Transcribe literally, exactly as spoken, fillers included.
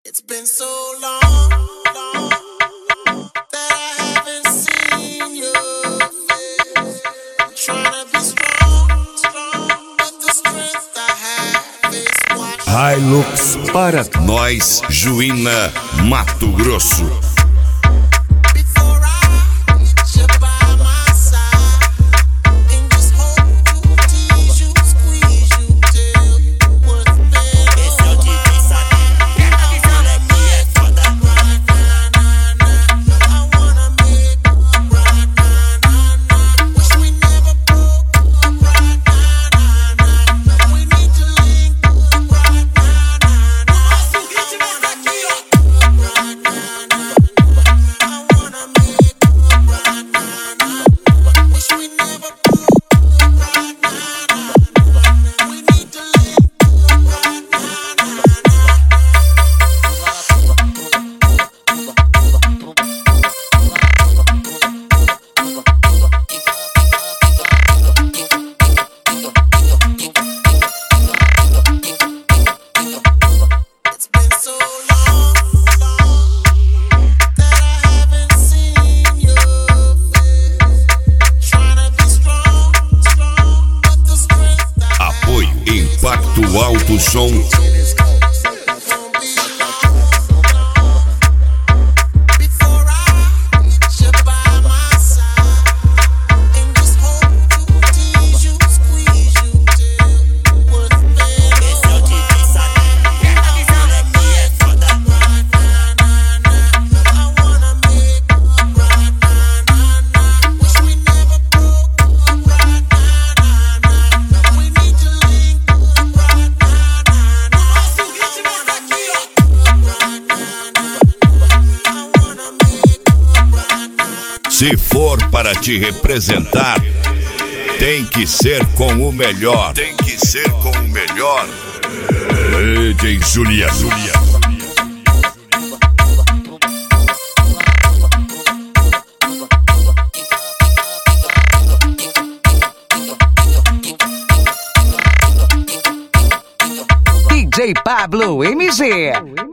It's been so long, long that I haven't seen your face. I'm trying to be strong, strong, but the strength I have is watching. Hilux para nós, Juína, Mato Grosso. Impacto Alto Som. Se for para te representar, tem que ser com o melhor. Tem que ser com o melhor. D J Julia, Julia. D J Pablo M G.